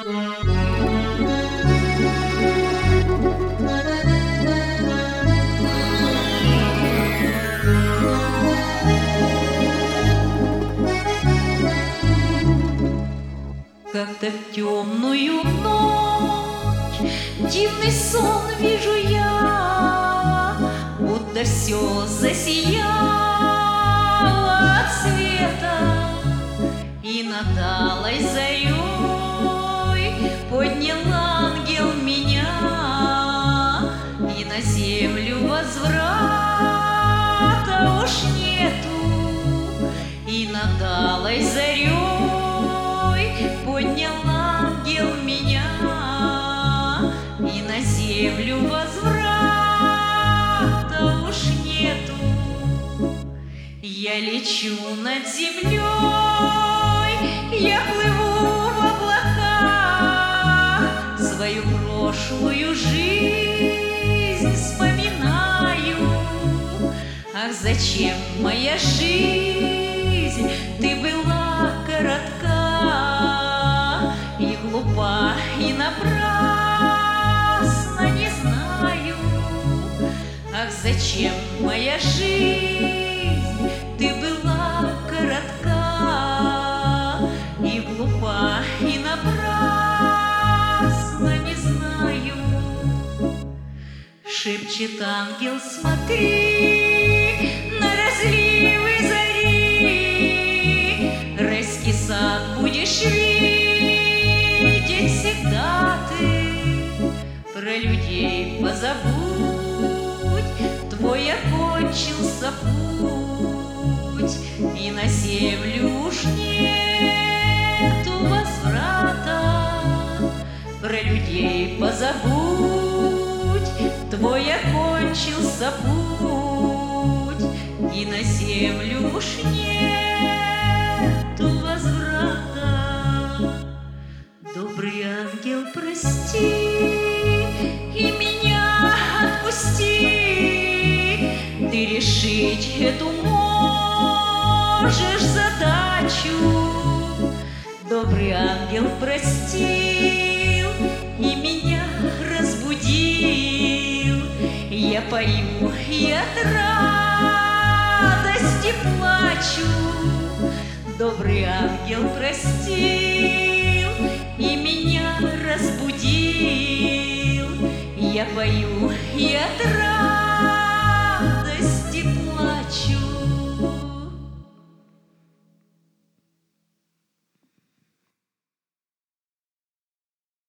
Как-то в темную ночь дивный сон вижу я, будто все засияло от света, и над алой зарей поднял ангел меня, и на землю возврата уж нету, и над алой зарей поднял ангел меня, и на землю возврата уж нету. Я лечу над землей, я плыву в облаках, свою прошлую жизнь вспоминаю. Ах, зачем моя жизнь, ты была коротка и глупа, и напрасно, не знаю. Ах, зачем моя жизнь, ты была коротка и глупа, и напрасно, не знаю. Шепчет ангел, смотри на разливы зари, райский сад будешь видеть всегда ты. Про людей позабудь, твой окончился путь, и на землю уж нету возврата. Про людей позабудь, твой окончился путь, и на землю уж нету возврата. Добрый ангел, прости и меня отпусти, ты решить эту можешь задачу. Добрый ангел простил и меня разбудил, я пою и от радости плачу. Добрый ангел простил и меня разбудил, я пою и от радости